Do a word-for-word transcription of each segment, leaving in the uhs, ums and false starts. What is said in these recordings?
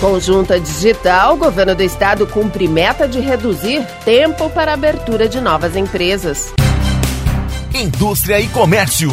Com Junta Digital, o governo do estado cumpre meta de reduzir tempo para a abertura de novas empresas. Indústria e Comércio.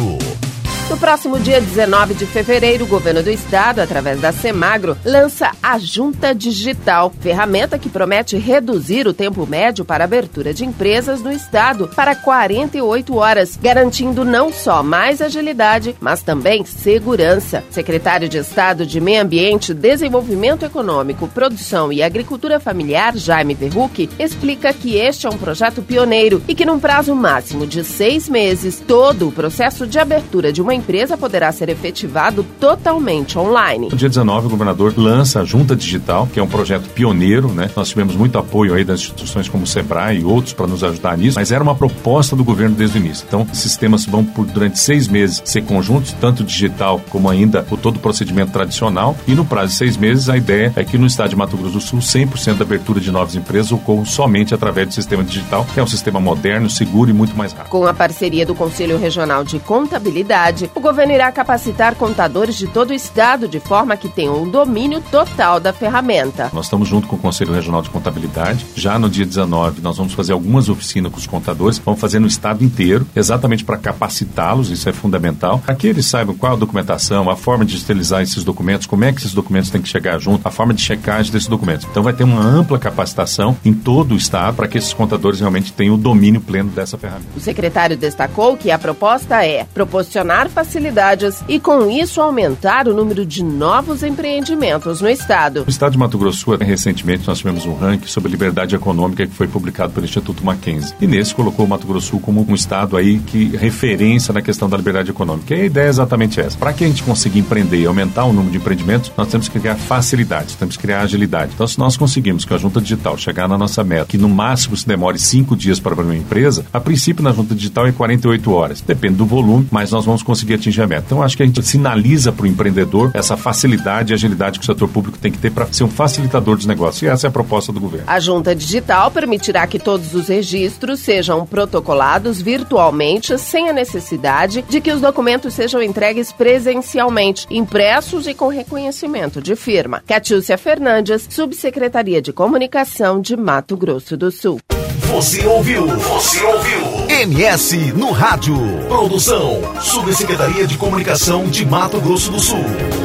No próximo dia dezenove de fevereiro, o governo do estado, através da Semagro, lança a Junta Digital, ferramenta que promete reduzir o tempo médio para a abertura de empresas no estado para quarenta e oito horas, garantindo não só mais agilidade, mas também segurança. Secretário de Estado de Meio Ambiente, Desenvolvimento Econômico, Produção e Agricultura Familiar, Jaime Verrucchi, explica que este é um projeto pioneiro e que num prazo máximo de seis meses, todo o processo de abertura de uma empresa poderá ser efetivado totalmente online. No dia dezenove, o governador lança a Junta Digital, que é um projeto pioneiro, né? Nós tivemos muito apoio aí das instituições como o Sebrae e outros para nos ajudar nisso, mas era uma proposta do governo desde o início. Então, esses sistemas vão por durante seis meses ser conjuntos, tanto digital como ainda o todo o procedimento tradicional, e no prazo de seis meses a ideia é que no estado de Mato Grosso do Sul cem por cento da abertura de novas empresas ocorra somente através do sistema digital, que é um sistema moderno, seguro e muito mais rápido. Com a parceria do Conselho Regional de Contabilidade, o governo irá capacitar contadores de todo o estado de forma que tenham um domínio total da ferramenta. Nós estamos junto com o Conselho Regional de Contabilidade. Já no dia dezenove, nós vamos fazer algumas oficinas com os contadores. Vamos fazer no estado inteiro, exatamente para capacitá-los, isso é fundamental, para que eles saibam qual a documentação, a forma de digitalizar esses documentos, como é que esses documentos têm que chegar junto, a forma de checagem desses documentos. Então vai ter uma ampla capacitação em todo o estado para que esses contadores realmente tenham o domínio pleno dessa ferramenta. O secretário destacou que a proposta é proporcionar facilidades e, com isso, aumentar o número de novos empreendimentos no estado. No estado de Mato Grosso do Sul, recentemente, nós tivemos um ranking sobre liberdade econômica que foi publicado pelo Instituto Mackenzie. E nesse colocou o Mato Grosso do Sul como um estado aí que referência na questão da liberdade econômica. E a ideia é exatamente essa. Para que a gente consiga empreender e aumentar o número de empreendimentos, nós temos que criar facilidades, temos que criar agilidade. Então, se nós conseguimos que a Junta Digital chegar na nossa meta, que no máximo se demore cinco dias para abrir uma empresa, a princípio na Junta Digital é quarenta e oito horas. Depende do volume, mas nós vamos conseguir atingir a meta. Então, acho que a gente sinaliza para o empreendedor essa facilidade e agilidade que o setor público tem que ter para ser um facilitador dos negócios. E essa é a proposta do governo. A Junta Digital permitirá que todos os registros sejam protocolados virtualmente, sem a necessidade de que os documentos sejam entregues presencialmente, impressos e com reconhecimento de firma. Catiúcia Fernandes, Subsecretaria de Comunicação de Mato Grosso do Sul. Você ouviu? Você ouviu? M S no rádio. Produção, Subsecretaria de Comunicação de Mato Grosso do Sul.